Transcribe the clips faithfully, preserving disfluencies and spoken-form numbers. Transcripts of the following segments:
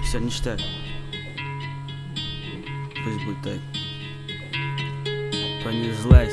Все ништяк. Пусть будет так. Понеслась.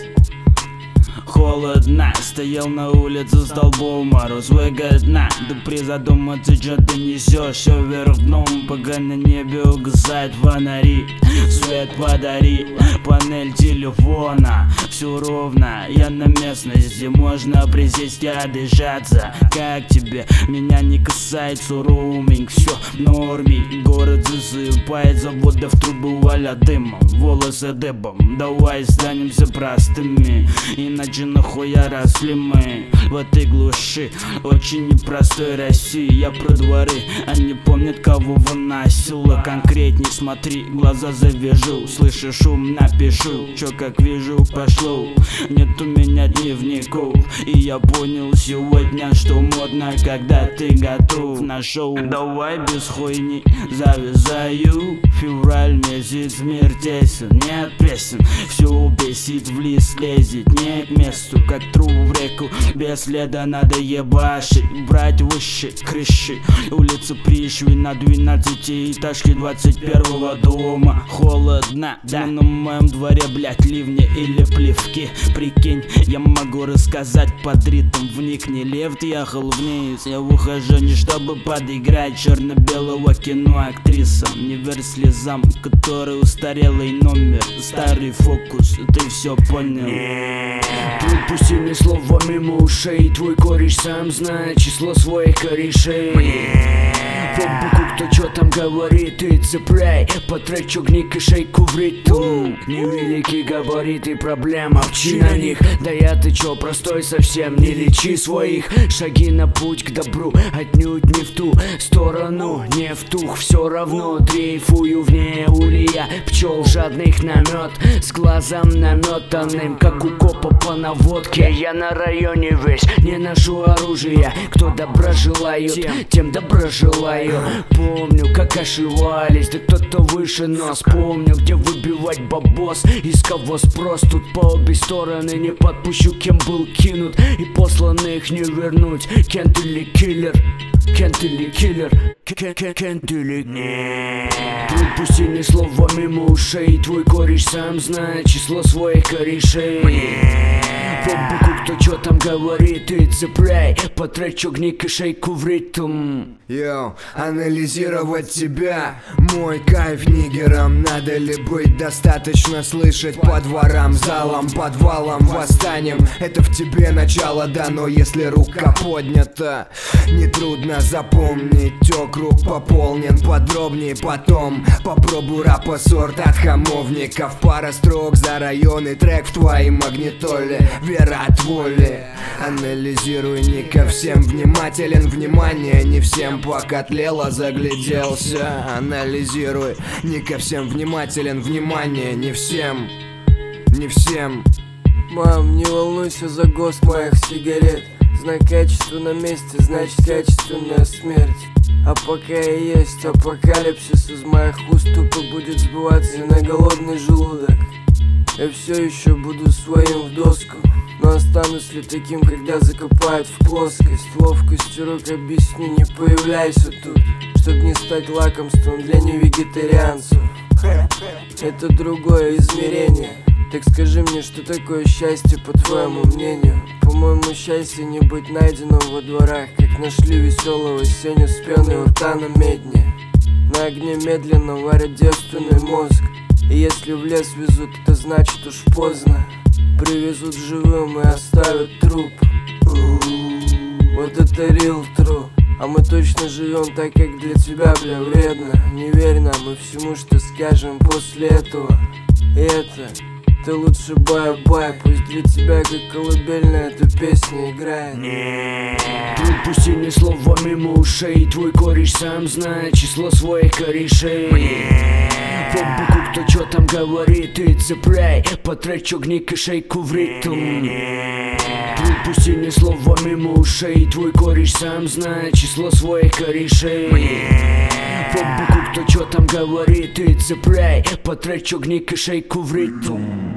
Холодно, стоял на улице столбом, мороз выгодно. Да призадуматься, что ты несешь, все вверх дном. Пока на небе угасают фонари, свет подари, панель телефона. Все ровно, я на местности, можно присесть и отдышаться. Как тебе? Меня не касается роуминг, все в норме. Город засыпает, заводы в трубы валят дымом, волосы дыбом. Давай останемся простыми, иначе нахуя росли мы в этой глуши очень непростой России. Я про дворы, они помнят, кого выносила. Конкретней смотри, глаза завяжу, слышу шум, напишу, чё как вижу, пошло. Нет у меня дневников, и я понял сегодня, что модно, когда ты готов на шоу. Давай без хуйни завязаю, февраль месяц, мир тесен, нет песен, все бесит, в лист лезет, не к месту, как труп в реку, без следа надо ебашить, брать выше крыши, улица Пришви на двенадцатиэтажке двадцать первого дома. Холодно, да, на моем дворе, блять, ливни или плевки. Прикинь, я могу рассказать под ритм, вникни. Лев ехал вниз, я ухожу не чтобы подыграть черно-белого кино актрисам, не верь слезам, который устарелый номер, старый фокус, ты все понял. Пропусти ни слова мимо ушей, твой кореш сам знает число своих корешей. По боку кто чё там говорит, ты цепляй по треку гника шейку в ритм. Невеликие габариты, проблема вчи на них. Да я ты чё, простой совсем, не лечи своих. Шаги на путь к добру, отнюдь не в ту сторону, не в тух, все равно дрейфую вне улья пчел жадных на мед, с глазом наметанным, как у копа по наводке. Я на районе весь, не ношу оружия. Кто добра желает, тем добра желаю. Помню, как ошивались, да кто-то выше нас. Помню, где выбивать бабос, из кого спрос. Тут по обе стороны не подпущу, кем был кинут, и посланных не вернуть. Кент или киллер, Кент или киллер, Кент или нет. Пропусти ни слова мимо ушей, твой кореш сам знает число своих корешей. По боку кто чё там говорит, ты цепляй по треку гника шейку в ритм. Йоу, анализировать тебя, мой кайф нигером. Надо ли быть достаточно слышать по дворам, залам, подвалам, восстанием? Это в тебе начало дано, если рука поднята. Нетрудно запомнить, округ пополнен подробнее потом. Попробуй рапа сорт от хамовников, пара строк за район и трек в твоей магнитоле. Вера от воли, анализируй, не ко всем внимателен, внимание не всем, пока тлело загляделся. Анализируй, не ко всем внимателен, внимание не всем, не всем. Мам, не волнуйся за гост моих сигарет. Знак качества на месте, значит качественная смерть. А пока и есть апокалипсис, из моих уст тупо будет сбываться на голодный желудок. Я все еще буду своим в доску, но останусь ли таким, когда закопают в плоскость? Ловкостью рук объясню, не появляйся тут, чтоб не стать лакомством для невегетарианцев. Это другое измерение. Так скажи мне, что такое счастье, по твоему мнению? По-моему, счастье не быть найденным во дворах, как нашли веселого Сеню с пеной у рта на медне. На огне медленно варят девственный мозг, и если в лес везут, это значит уж поздно. Привезут живым и оставят труп. Вот это real true. А мы точно живем так, как для тебя, бля, вредно. Не верь нам и всему, что скажем после этого. И это, ты лучше бай-бай, пусть для тебя, как колыбельная, эта песня играет. Пропусти ни слова мимо ушей, твой кореш сам знает число своих корешей. По боку кто чё там говорит, ты цепляй по треку гника шейку в ритм. Пропусти ни слова мимо ушей, твой кореш сам знает число своих корешей. По боку кто чё там говорит, ты цепляй по треку гника шейку в ритм.